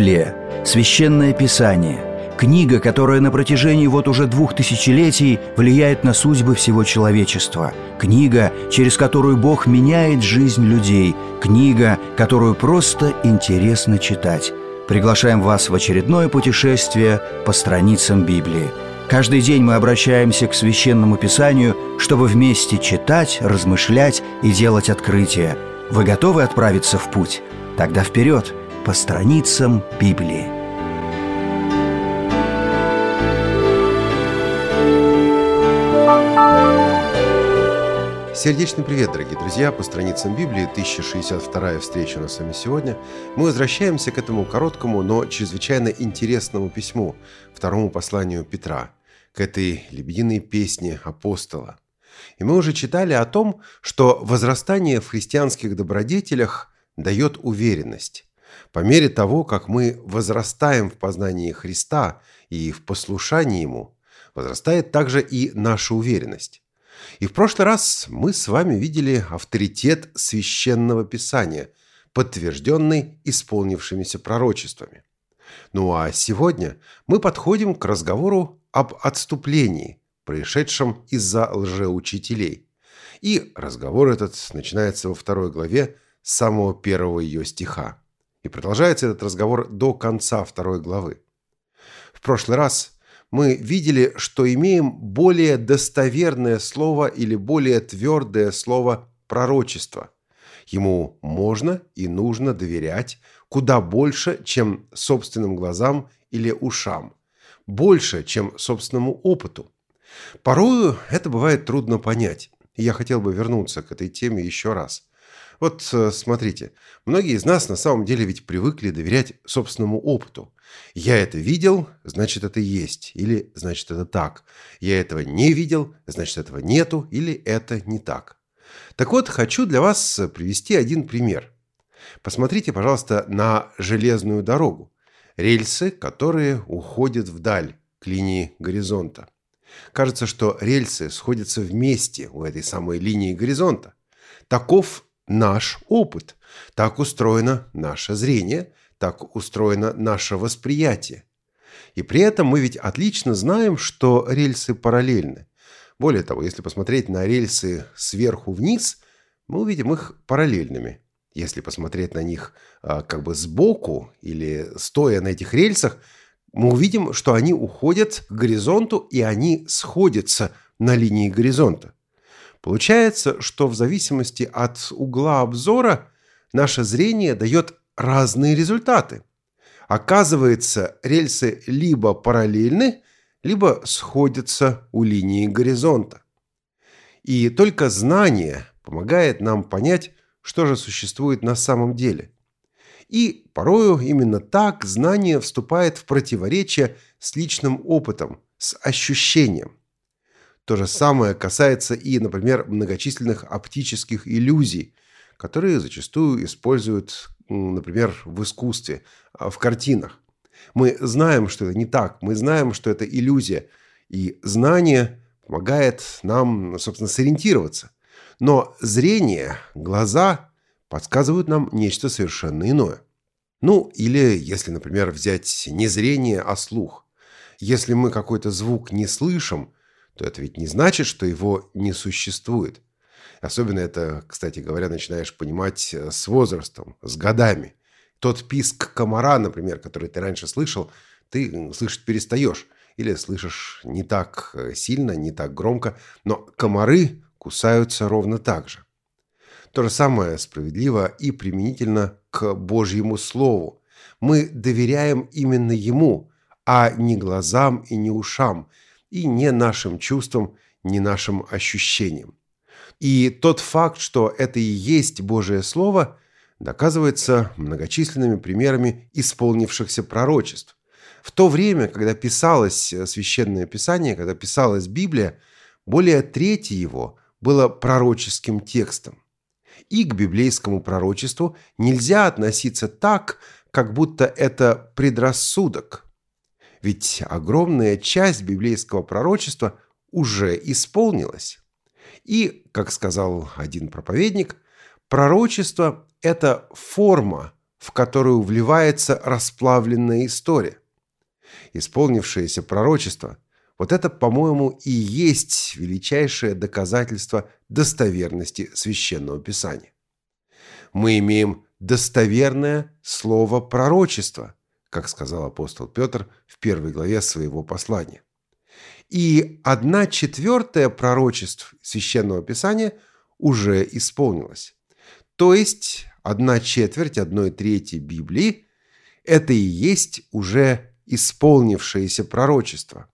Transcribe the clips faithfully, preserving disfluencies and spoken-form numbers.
Библия – священное писание, книга, которая на протяжении вот уже двух тысячелетий влияет на судьбы всего человечества, книга, через которую Бог меняет жизнь людей, книга, которую просто интересно читать. Приглашаем вас в очередное путешествие по страницам Библии. Каждый день мы обращаемся к Священному Писанию, чтобы вместе читать, размышлять и делать открытия. Вы готовы отправиться в путь? Тогда вперед, по страницам Библии. Сердечный привет, дорогие друзья! По страницам Библии, тысяча шестьдесят вторая встреча у нас с вами сегодня. Мы возвращаемся к этому короткому, но чрезвычайно интересному письму, второму посланию Петра, к этой лебединой песне апостола. И мы уже читали о том, что возрастание в христианских добродетелях дает уверенность. По мере того, как мы возрастаем в познании Христа и в послушании Ему, возрастает также и наша уверенность. И в прошлый раз мы с вами видели авторитет Священного Писания, подтвержденный исполнившимися пророчествами. Ну а сегодня мы подходим к разговору об отступлении, происшедшем из-за лжеучителей. И разговор этот начинается во второй главе с самого первого ее стиха. И продолжается этот разговор до конца второй главы. В прошлый раз мы видели, что имеем более достоверное слово или более твердое слово пророчества. Ему можно и нужно доверять куда больше, чем собственным глазам или ушам, больше, чем собственному опыту. Порою это бывает трудно понять, и я хотел бы вернуться к этой теме еще раз. Вот смотрите, многие из нас на самом деле ведь привыкли доверять собственному опыту. Я это видел, значит это есть, или значит это так. Я этого не видел, значит этого нету, или это не так. Так вот, хочу для вас привести один пример. Посмотрите, пожалуйста, на железную дорогу. Рельсы, которые уходят вдаль, к линии горизонта. Кажется, что рельсы сходятся вместе у этой самой линии горизонта. Таков наш опыт. Так устроено наше зрение, так устроено наше восприятие. И при этом мы ведь отлично знаем, что рельсы параллельны. Более того, если посмотреть на рельсы сверху вниз, мы увидим их параллельными. Если посмотреть на них а, как бы сбоку или стоя на этих рельсах, мы увидим, что они уходят к горизонту и они сходятся на линии горизонта. Получается, что в зависимости от угла обзора наше зрение дает разные результаты. Оказывается, рельсы либо параллельны, либо сходятся у линии горизонта. И только знание помогает нам понять, что же существует на самом деле. И порою именно так знание вступает в противоречие с личным опытом, с ощущением. То же самое касается и, например, многочисленных оптических иллюзий, которые зачастую используют, например, в искусстве, в картинах. Мы знаем, что это не так, мы знаем, что это иллюзия, и знание помогает нам, собственно, сориентироваться. Но зрение, глаза подсказывают нам нечто совершенно иное. Ну, или если, например, взять не зрение, а слух. Если мы какой-то звук не слышим, то это ведь не значит, что его не существует. Особенно это, кстати говоря, начинаешь понимать с возрастом, с годами. Тот писк комара, например, который ты раньше слышал, ты слышать перестаешь. Или слышишь не так сильно, не так громко, но комары кусаются ровно так же. То же самое справедливо и применительно к Божьему Слову. Мы доверяем именно Ему, а не глазам и не ушам, и не нашим чувствам, не нашим ощущениям. И тот факт, что это и есть Божие Слово, доказывается многочисленными примерами исполнившихся пророчеств. В то время, когда писалось Священное Писание, когда писалась Библия, более трети его было пророческим текстом. И к библейскому пророчеству нельзя относиться так, как будто это предрассудок. Ведь огромная часть библейского пророчества уже исполнилась. И, как сказал один проповедник, пророчество – это форма, в которую вливается расплавленная история. Исполнившееся пророчество – вот это, по-моему, и есть величайшее доказательство достоверности Священного Писания. Мы имеем достоверное слово пророчества, как сказал апостол Петр в первой главе своего послания. И одна четвертая пророчеств Священного Писания уже исполнилась. То есть одна четверть одной трети Библии – это и есть уже исполнившееся пророчество.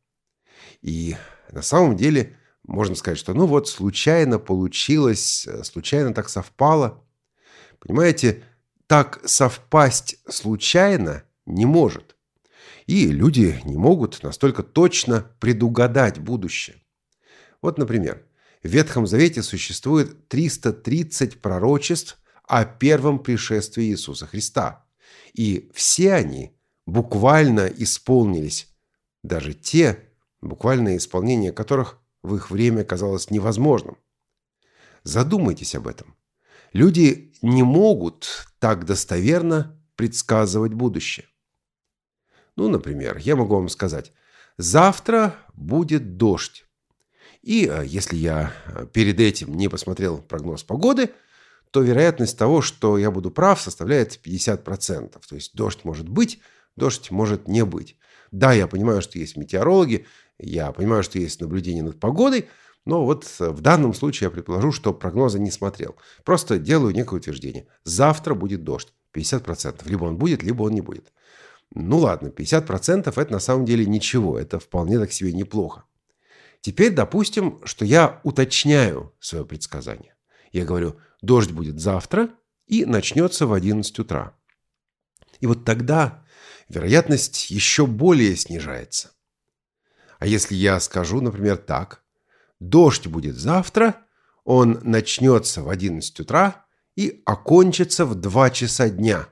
И на самом деле можно сказать, что ну вот случайно получилось, случайно так совпало. Понимаете, так совпасть случайно не может. И люди не могут настолько точно предугадать будущее. Вот, например, в Ветхом Завете существует триста тридцать пророчеств о первом пришествии Иисуса Христа. И все они буквально исполнились, даже те, буквальное исполнение которых в их время казалось невозможным. Задумайтесь об этом. Люди не могут так достоверно предсказывать будущее. Ну, например, я могу вам сказать, завтра будет дождь. И если я перед этим не посмотрел прогноз погоды, то вероятность того, что я буду прав, составляет пятьдесят процентов. То есть дождь может быть, дождь может не быть. Да, я понимаю, что есть метеорологи, я понимаю, что есть наблюдение над погодой, но вот в данном случае я предположу, что прогноза не смотрел. Просто делаю некое утверждение. Завтра будет дождь. пятьдесят процентов. Либо он будет, либо он не будет. Ну ладно, пятьдесят процентов это на самом деле ничего. Это вполне так себе неплохо. Теперь допустим, что я уточняю свое предсказание. Я говорю, дождь будет завтра и начнется в одиннадцать утра. И вот тогда вероятность еще более снижается. А если я скажу, например, так, дождь будет завтра, он начнется в одиннадцать утра и окончится в два часа дня,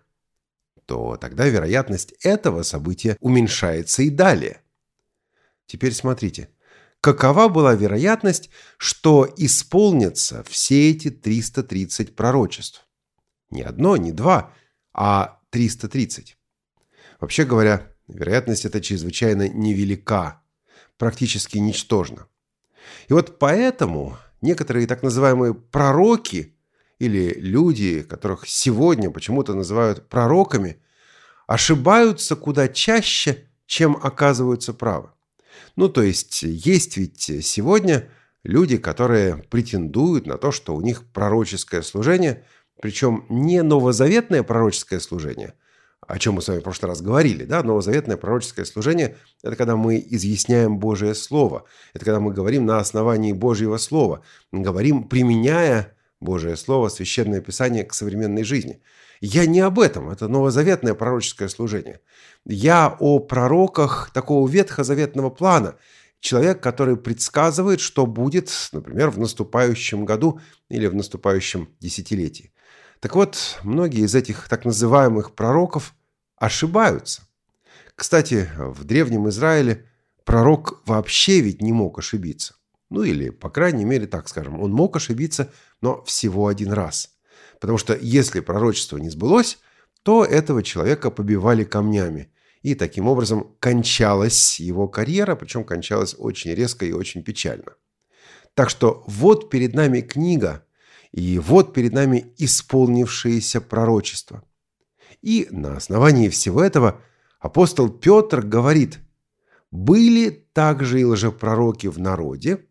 то тогда вероятность этого события уменьшается и далее. Теперь смотрите, какова была вероятность, что исполнятся все эти триста тридцать пророчеств? Не одно, не два, а триста тридцать. Вообще говоря, вероятность эта чрезвычайно невелика, практически ничтожна. И вот поэтому некоторые так называемые пророки или люди, которых сегодня почему-то называют пророками, ошибаются куда чаще, чем оказываются правы. Ну, то есть, есть ведь сегодня люди, которые претендуют на то, что у них пророческое служение, причем не новозаветное пророческое служение, о чем мы с вами в прошлый раз говорили, да, новозаветное пророческое служение – это когда мы изъясняем Божие Слово, это когда мы говорим на основании Божьего Слова, говорим, применяя Божие Слово, Священное Писание к современной жизни. Я не об этом, это новозаветное пророческое служение. Я о пророках такого ветхозаветного плана, человек, который предсказывает, что будет, например, в наступающем году или в наступающем десятилетии. Так вот, многие из этих так называемых пророков ошибаются. Кстати, в Древнем Израиле пророк вообще ведь не мог ошибиться. Ну или, по крайней мере, так скажем, он мог ошибиться, но всего один раз. Потому что если пророчество не сбылось, то этого человека побивали камнями. И таким образом кончалась его карьера, причем кончалась очень резко и очень печально. Так что вот перед нами книга, и вот перед нами исполнившееся пророчество. И на основании всего этого апостол Петр говорит, были также и лжепророки в народе,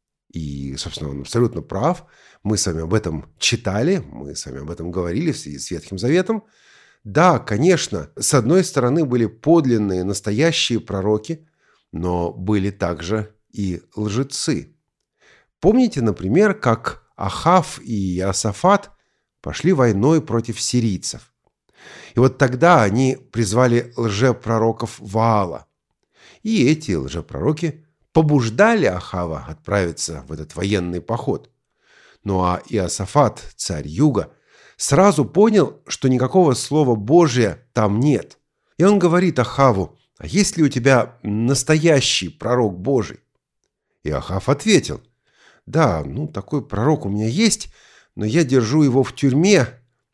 и, собственно, он абсолютно прав, мы с вами об этом читали, мы с вами об этом говорили в связи с Ветхим Заветом. Да, конечно, с одной стороны были подлинные, настоящие пророки, но были также и лжецы. Помните, например, как Ахав и Иосафат пошли войной против сирийцев. И вот тогда они призвали лжепророков Ваала. И эти лжепророки побуждали Ахава отправиться в этот военный поход. Ну а Иосафат, царь Юга, сразу понял, что никакого слова Божия там нет. И он говорит Ахаву, а есть ли у тебя настоящий пророк Божий? И Ахав ответил, да, ну такой пророк у меня есть, но я держу его в тюрьме,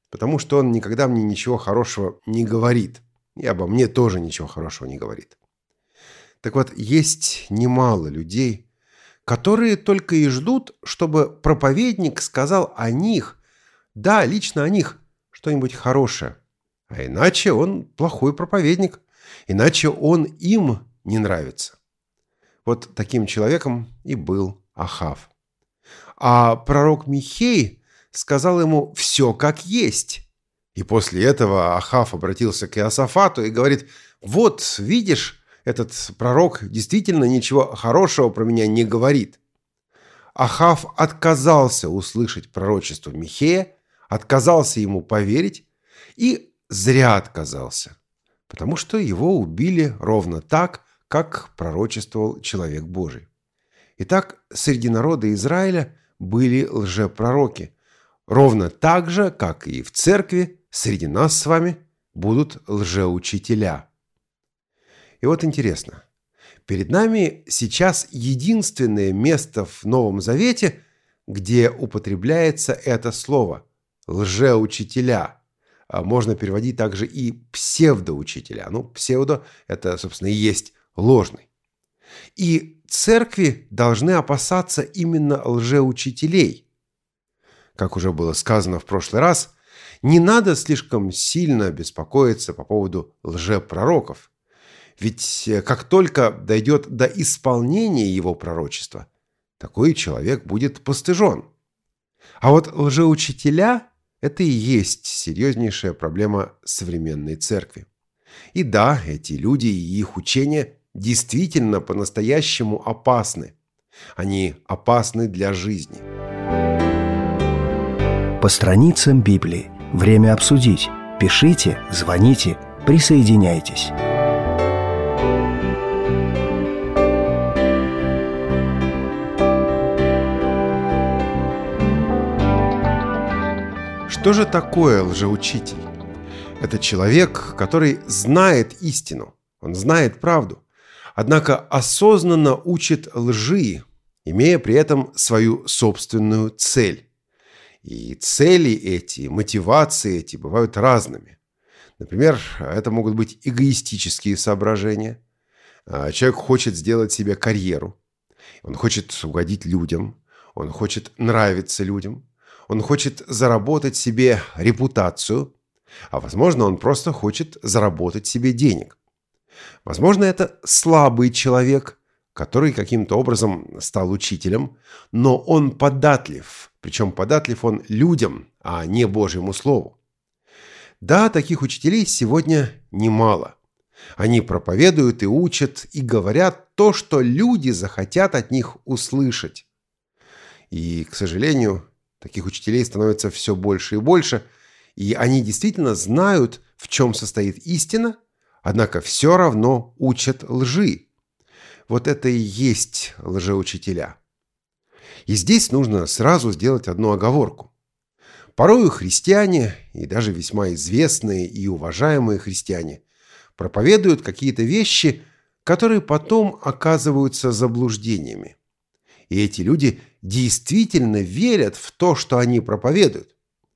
потому что он никогда мне ничего хорошего не говорит. И обо мне тоже ничего хорошего не говорит. Так вот, есть немало людей, которые только и ждут, чтобы проповедник сказал о них, да, лично о них, что-нибудь хорошее. А иначе он плохой проповедник, иначе он им не нравится. Вот таким человеком и был Ахав. А пророк Михей сказал ему «все как есть». И после этого Ахав обратился к Иосафату и говорит: «Вот, видишь, этот пророк действительно ничего хорошего про меня не говорит». Ахав отказался услышать пророчество Михея, отказался ему поверить и зря отказался, потому что его убили ровно так, как пророчествовал человек Божий. Итак, среди народа Израиля были лжепророки, ровно так же, как и в церкви среди нас с вами будут лжеучителя. И вот интересно, перед нами сейчас единственное место в Новом Завете, где употребляется это слово «лжеучителя». Можно переводить также и «псевдоучителя». Ну, псевдо – это, собственно, и есть ложный. И церкви должны опасаться именно лжеучителей. Как уже было сказано в прошлый раз, не надо слишком сильно беспокоиться по поводу лжепророков. Ведь как только дойдет до исполнения его пророчества, такой человек будет постыжен. А вот лжеучителя – это и есть серьезнейшая проблема современной церкви. И да, эти люди и их учения действительно по-настоящему опасны. Они опасны для жизни. По страницам Библии. Время обсудить. Пишите, звоните, присоединяйтесь. Что же такое лжеучитель? Это человек, который знает истину, он знает правду, однако осознанно учит лжи, имея при этом свою собственную цель. И цели эти, мотивации эти бывают разными. Например, это могут быть эгоистические соображения. Человек хочет сделать себе карьеру, он хочет угодить людям, он хочет нравиться людям, он хочет заработать себе репутацию, а возможно, он просто хочет заработать себе денег. Возможно, это слабый человек, который каким-то образом стал учителем, но он податлив, причем податлив он людям, а не Божьему Слову. Да, таких учителей сегодня немало. Они проповедуют и учат, и говорят то, что люди захотят от них услышать. И, к сожалению, таких учителей становится все больше и больше, и они действительно знают, в чем состоит истина, однако все равно учат лжи. Вот это и есть лжеучителя. И здесь нужно сразу сделать одну оговорку. Порою христиане, и даже весьма известные и уважаемые христиане, проповедуют какие-то вещи, которые потом оказываются заблуждениями. И эти люди действительно верят в то, что они проповедуют.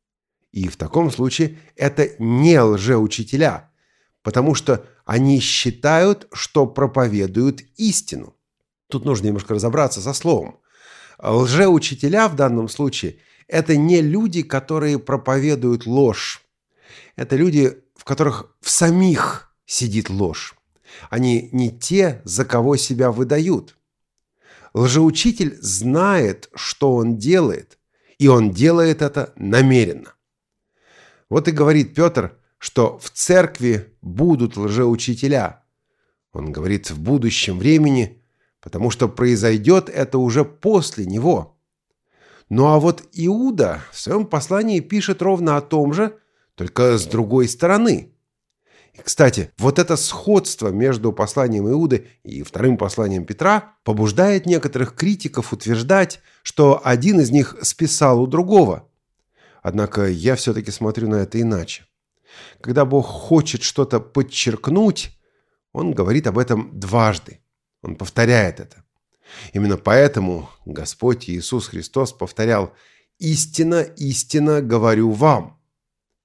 И в таком случае это не лжеучителя, потому что они считают, что проповедуют истину. Тут нужно немножко разобраться со словом. Лжеучителя в данном случае – это не люди, которые проповедуют ложь. Это люди, в которых в самих сидит ложь. Они не те, за кого себя выдают. Лжеучитель знает, что он делает, и он делает это намеренно. Вот и говорит Петр, что в церкви будут лжеучителя. Он говорит в будущем времени, потому что произойдет это уже после него. Ну а вот Иуда в своем послании пишет ровно о том же, только с другой стороны. И, кстати, вот это сходство между посланием Иуды и вторым посланием Петра побуждает некоторых критиков утверждать, что один из них списал у другого. Однако я все-таки смотрю на это иначе. Когда Бог хочет что-то подчеркнуть, Он говорит об этом дважды. Он повторяет это. Именно поэтому Господь Иисус Христос повторял: «Истинно, истинно говорю вам».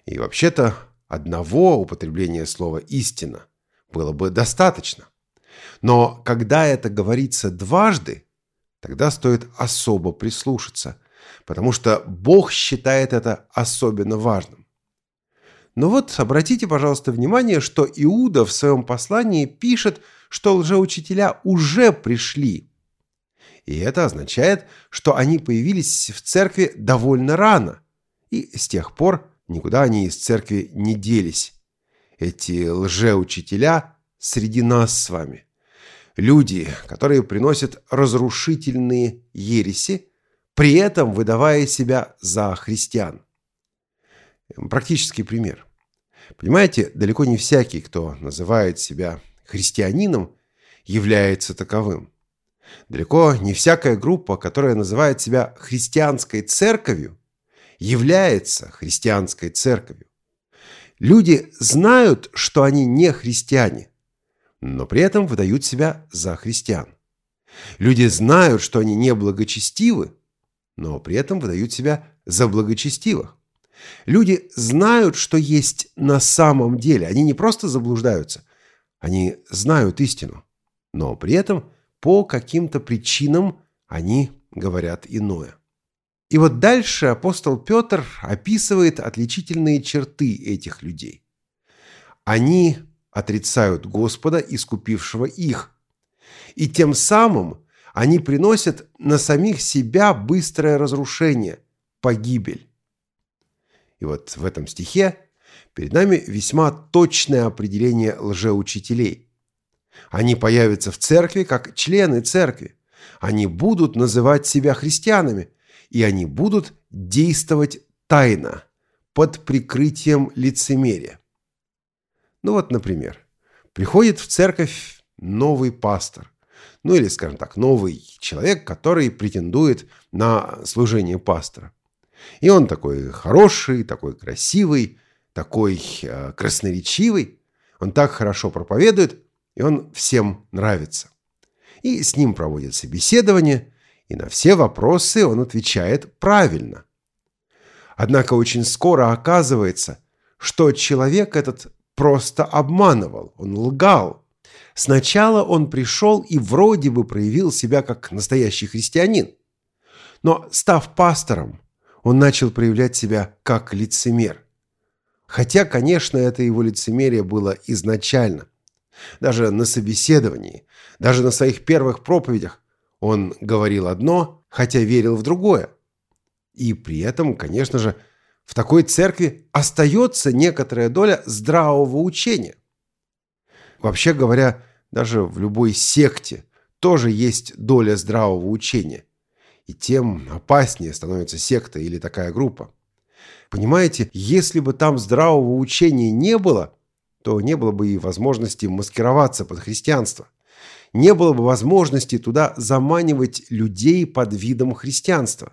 И вообще-то одного употребления слова «истина» было бы достаточно. Но когда это говорится дважды, тогда стоит особо прислушаться, потому что Бог считает это особенно важным. Но вот обратите, пожалуйста, внимание, что Иуда в своем послании пишет, что лжеучителя уже пришли. И это означает, что они появились в церкви довольно рано, и с тех пор никуда они из церкви не делись. Эти лжеучителя среди нас с вами. Люди, которые приносят разрушительные ереси, при этом выдавая себя за христиан. Практический пример. Понимаете, далеко не всякий, кто называет себя христианином, является таковым. Далеко не всякая группа, которая называет себя христианской церковью, является христианской церковью. Люди знают, что они не христиане, но при этом выдают себя за христиан. Люди знают, что они не благочестивы, но при этом выдают себя за благочестивых. Люди знают, что есть на самом деле. Они не просто заблуждаются, они знают истину, но при этом по каким-то причинам они говорят иное. И вот дальше апостол Петр описывает отличительные черты этих людей. Они отрицают Господа, искупившего их, и тем самым они приносят на самих себя быстрое разрушение, погибель. И вот в этом стихе перед нами весьма точное определение лжеучителей. Они появятся в церкви как члены церкви. Они будут называть себя христианами, и они будут действовать тайно, под прикрытием лицемерия. Ну вот, например, приходит в церковь новый пастор, ну или, скажем так, новый человек, который претендует на служение пастора. И он такой хороший, такой красивый, такой э, красноречивый, он так хорошо проповедует, и он всем нравится. И с ним проводят собеседование, и на все вопросы он отвечает правильно. Однако очень скоро оказывается, что человек этот просто обманывал, он лгал. Сначала он пришел и вроде бы проявил себя как настоящий христианин. Но, став пастором, он начал проявлять себя как лицемер. Хотя, конечно, это его лицемерие было изначально. Даже на собеседовании, даже на своих первых проповедях он говорил одно, хотя верил в другое. И при этом, конечно же, в такой церкви остается некоторая доля здравого учения. Вообще говоря, даже в любой секте тоже есть доля здравого учения. И тем опаснее становится секта или такая группа. Понимаете, если бы там здравого учения не было, то не было бы и возможности маскироваться под христианство. Не было бы возможности туда заманивать людей под видом христианства.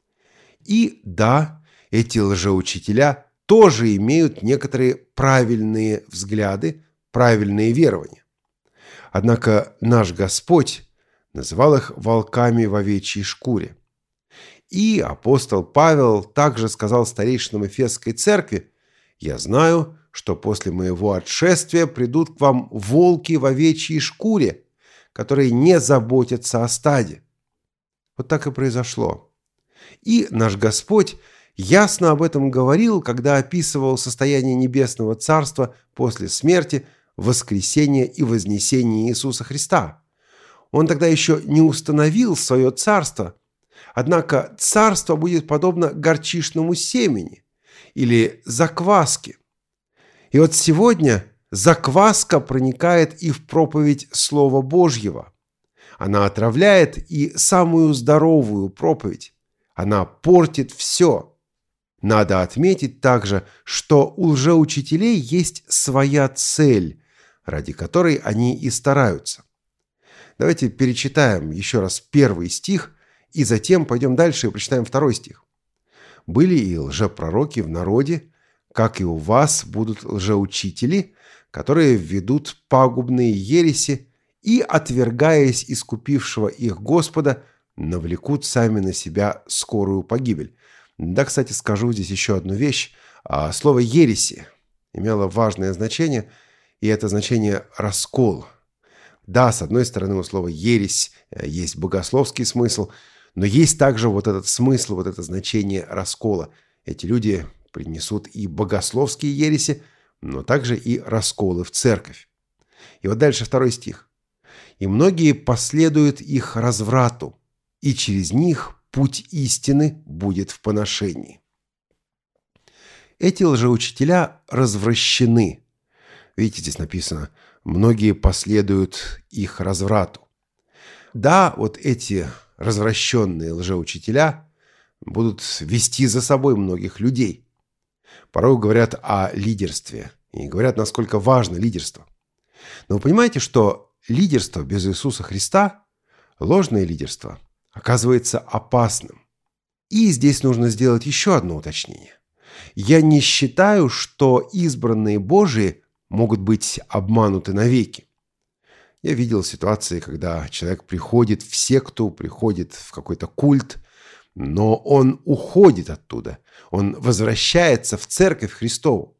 И да, эти лжеучителя тоже имеют некоторые правильные взгляды, правильные верования. Однако наш Господь называл их волками в овечьей шкуре. И апостол Павел также сказал старейшинам Эфесской церкви: «Я знаю, что после моего отшествия придут к вам волки в овечьей шкуре, которые не заботятся о стаде». Вот так и произошло. И наш Господь ясно об этом говорил, когда описывал состояние Небесного Царства после смерти, воскресения и вознесения Иисуса Христа. Он тогда еще не установил свое царство, однако царство будет подобно горчичному семени или закваске. И вот сегодня закваска проникает и в проповедь Слова Божьего. Она отравляет и самую здоровую проповедь. Она портит все. Надо отметить также, что у лжеучителей есть своя цель, ради которой они и стараются. Давайте перечитаем еще раз первый стих, и затем пойдем дальше и прочитаем второй стих. «Были и лжепророки в народе, как и у вас будут лжеучители, которые введут пагубные ереси и, отвергаясь искупившего их Господа, навлекут сами на себя скорую погибель». Да, кстати, скажу здесь еще одну вещь. А слово «ереси» имело важное значение, и это значение «раскол». Да, с одной стороны, у слова «ересь» есть богословский смысл, но есть также вот этот смысл, вот это значение раскола. Эти люди принесут и богословские ереси, но также и расколы в церковь. И вот дальше второй стих. «И многие последуют их разврату, и через них путь истины будет в поношении». Эти лжеучителя развращены. Видите, здесь написано «многие последуют их разврату». Да, вот эти развращенные лжеучителя будут вести за собой многих людей. Порой говорят о лидерстве и говорят, насколько важно лидерство. Но вы понимаете, что лидерство без Иисуса Христа, ложное лидерство, оказывается опасным. И здесь нужно сделать еще одно уточнение. Я не считаю, что избранные Божии могут быть обмануты навеки. Я видел ситуации, когда человек приходит в секту, приходит в какой-то культ, но он уходит оттуда, он возвращается в церковь Христову.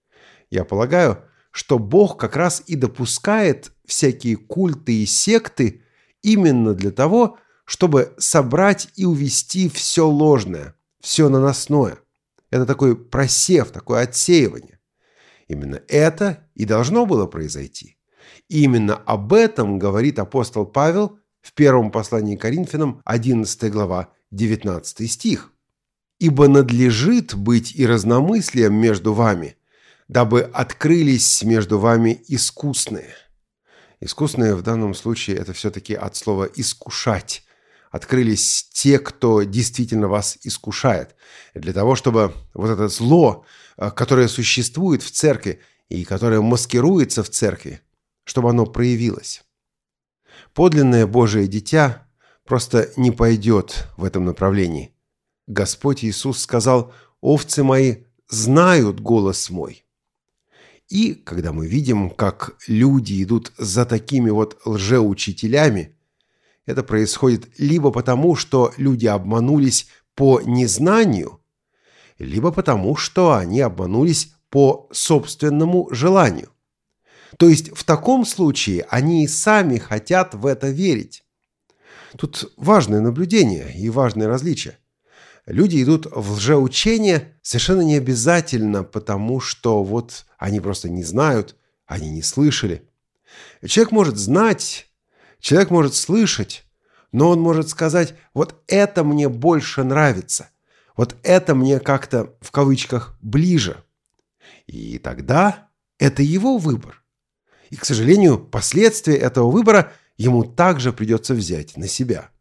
Я полагаю, что Бог как раз и допускает всякие культы и секты именно для того, чтобы собрать и увести все ложное, все наносное. Это такой просев, такое отсеивание. Именно это и должно было произойти. И именно об этом говорит апостол Павел в первом послании к Коринфянам, одиннадцатая глава, девятнадцатый стих. «Ибо надлежит быть и разномыслием между вами, дабы открылись между вами искусные». Искусные в данном случае это все-таки от слова «искушать». Открылись те, кто действительно вас искушает. Для того, чтобы вот это зло, которое существует в церкви и которое маскируется в церкви, чтобы оно проявилось. Подлинное Божие дитя просто не пойдет в этом направлении. Господь Иисус сказал: «Овцы мои знают голос мой». И когда мы видим, как люди идут за такими вот лжеучителями, это происходит либо потому, что люди обманулись по незнанию, либо потому, что они обманулись по собственному желанию. То есть в таком случае они и сами хотят в это верить. Тут важное наблюдение и важное различие. Люди идут в лжеучение совершенно не обязательно, потому что вот они просто не знают, они не слышали. Человек может знать, человек может слышать, но он может сказать: вот это мне больше нравится, вот это мне как-то в кавычках ближе. И тогда это его выбор. И, к сожалению, последствия этого выбора ему также придется взять на себя.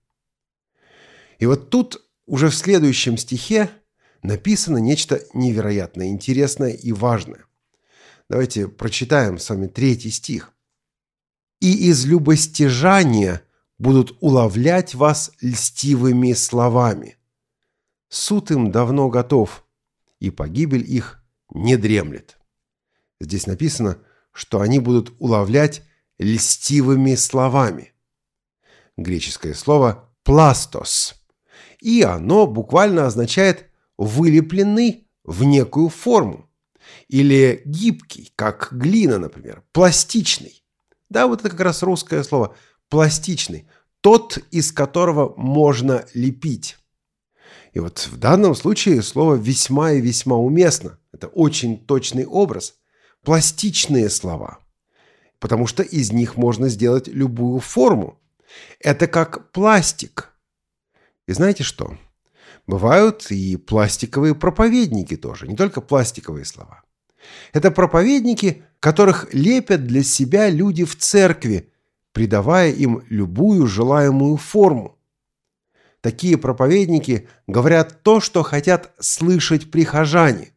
И вот тут уже в следующем стихе написано нечто невероятно интересное и важное. Давайте прочитаем с вами третий стих. «И из любостяжания будут уловлять вас льстивыми словами. Суд им давно готов, и погибель их не дремлет». Здесь написано, что они будут уловлять льстивыми словами. Греческое слово «пластос». И оно буквально означает «вылепленный в некую форму». Или гибкий, как глина, например, пластичный. Да, вот это как раз русское слово «пластичный», тот, из которого можно лепить. И вот в данном случае слово весьма и весьма уместно. Это очень точный образ. Пластичные слова. Потому что из них можно сделать любую форму. Это как пластик. И знаете что? Бывают и пластиковые проповедники тоже, не только пластиковые слова. Это проповедники, которых лепят для себя люди в церкви, придавая им любую желаемую форму. Такие проповедники говорят то, что хотят слышать прихожане.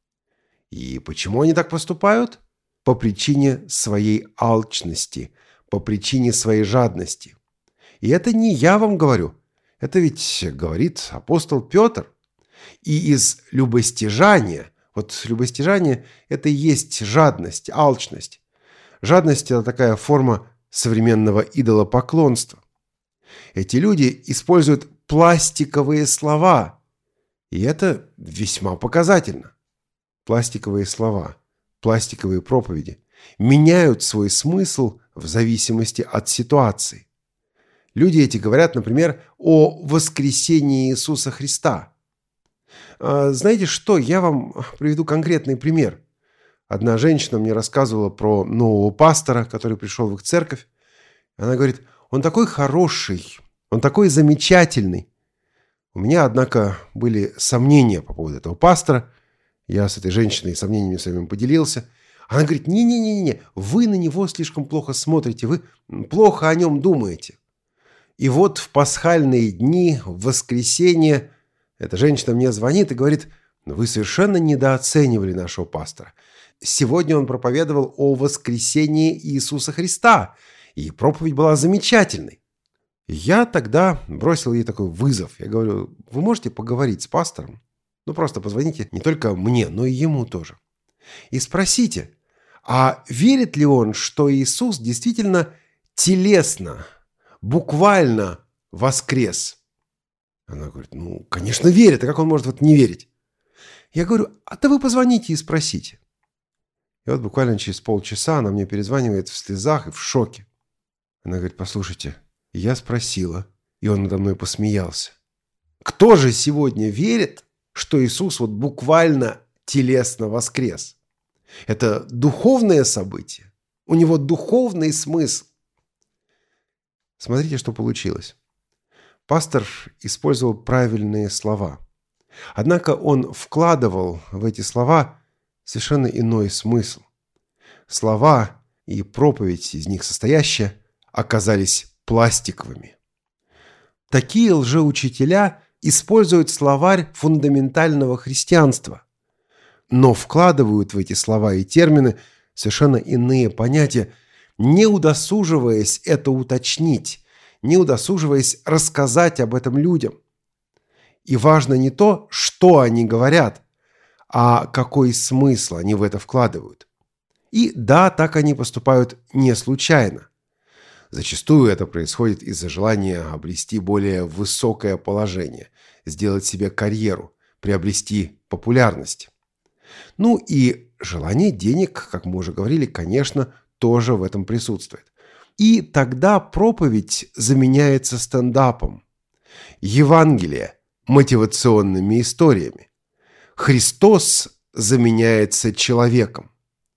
И почему они так поступают? По причине своей алчности, по причине своей жадности. И это не я вам говорю. Это ведь говорит апостол Петр. И из любостяжания, вот любостяжание – это и есть жадность, алчность. Жадность – это такая форма современного идолопоклонства. Эти люди используют пластиковые слова, и это весьма показательно. пластиковые слова, пластиковые проповеди меняют свой смысл в зависимости от ситуации. Люди эти говорят, например, о воскресении Иисуса Христа. Знаете что, я вам приведу конкретный пример. Одна женщина мне рассказывала про нового пастора, который пришел в их церковь. Она говорит, он такой хороший, он такой замечательный. У меня, однако, были сомнения по поводу этого пастора. Я с этой женщиной сомнениями своими поделился. Она говорит, не-не-не, вы на него слишком плохо смотрите, вы плохо о нем думаете. И вот в пасхальные дни, в воскресенье, эта женщина мне звонит и говорит, вы совершенно недооценивали нашего пастора. Сегодня он проповедовал о воскресении Иисуса Христа, и проповедь была замечательной. Я тогда бросил ей такой вызов. Я говорю, вы можете поговорить с пастором? Ну, просто позвоните не только мне, но и ему тоже. И спросите, а верит ли он, что Иисус действительно телесно, буквально воскрес? Она говорит, ну, конечно, верит. А как он может вот не верить? Я говорю, а да вы позвоните и спросите. И вот буквально через полчаса она мне перезванивает в слезах и в шоке. Она говорит, послушайте, я спросила, и он надо мной посмеялся. Кто же сегодня верит, что Иисус вот буквально телесно воскрес? Это духовное событие. У него духовный смысл. Смотрите, что получилось. Пастор использовал правильные слова. Однако он вкладывал в эти слова совершенно иной смысл. Слова и проповедь из них состоящая оказались пластиковыми. Такие лжеучителя используют словарь фундаментального христианства, но вкладывают в эти слова и термины совершенно иные понятия, не удосуживаясь это уточнить, не удосуживаясь рассказать об этом людям. И важно не то, что они говорят, а какой смысл они в это вкладывают. И да, так они поступают не случайно. Зачастую это происходит из-за желания обрести более высокое положение, сделать себе карьеру, приобрести популярность. Ну и желание денег, как мы уже говорили, конечно, тоже в этом присутствует. И тогда проповедь заменяется стендапом. Евангелие – мотивационными историями. Христос заменяется человеком.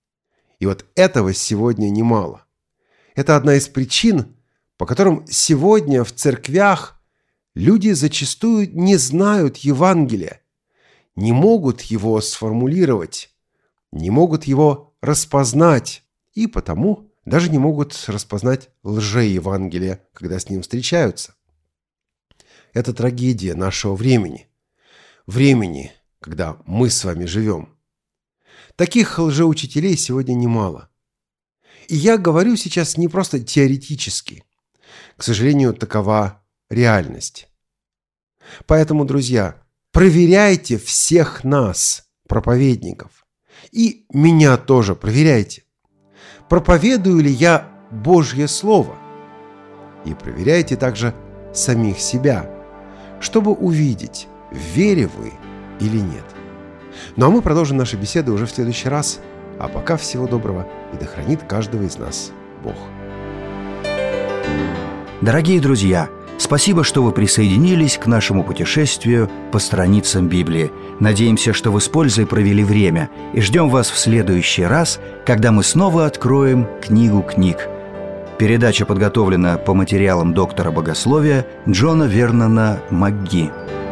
И вот этого сегодня немало. Это одна из причин, по которым сегодня в церквях люди зачастую не знают Евангелия, не могут его сформулировать, не могут его распознать, и потому даже не могут распознать лжеевангелия, когда с ним встречаются. Это трагедия нашего времени. Времени, когда мы с вами живем. Таких лжеучителей сегодня немало. И я говорю сейчас не просто теоретически. К сожалению, такова реальность. Поэтому, друзья, проверяйте всех нас, проповедников. И меня тоже проверяйте. Проповедую ли я Божье Слово? И проверяйте также самих себя, чтобы увидеть, в вере вы или нет. Ну а мы продолжим наши беседы уже в следующий раз. А пока всего доброго, и да хранит каждого из нас Бог. Дорогие друзья, спасибо, что вы присоединились к нашему путешествию по страницам Библии. Надеемся, что вы с пользой провели время, и ждем вас в следующий раз, когда мы снова откроем книгу книг. Передача подготовлена по материалам доктора богословия Джона Вернона МакГи.